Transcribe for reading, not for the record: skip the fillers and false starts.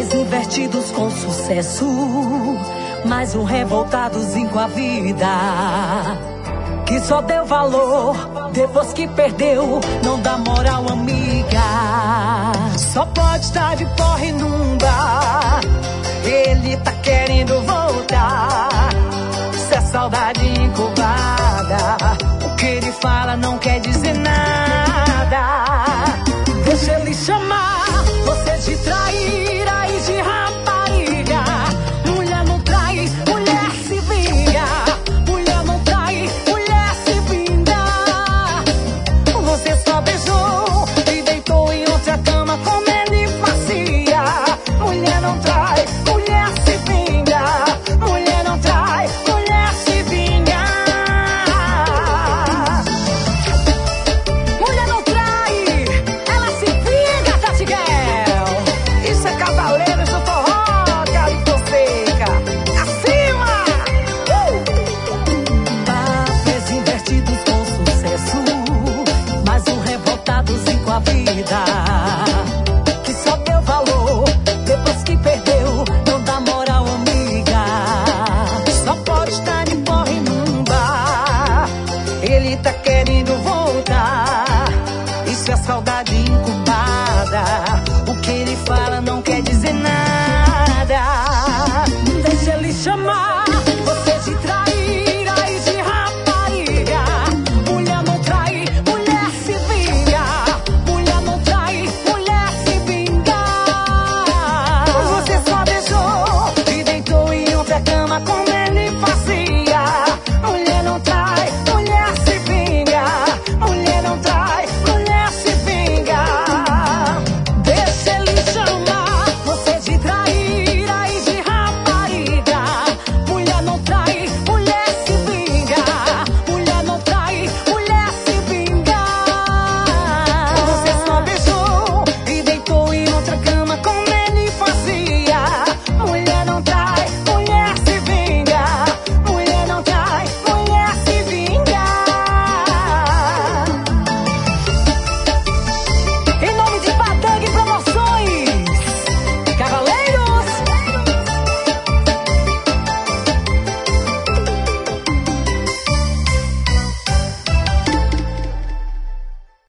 mais invertidos com sucesso, mais um revoltadozinho com a vida, que só deu valor depois que perdeu, não dá moral, amiga. Só pode estar de porre num bar, ele tá querendo voltar. Se é saudade incubada, o que ele fala não quer dizer nada. Deixa ele chamar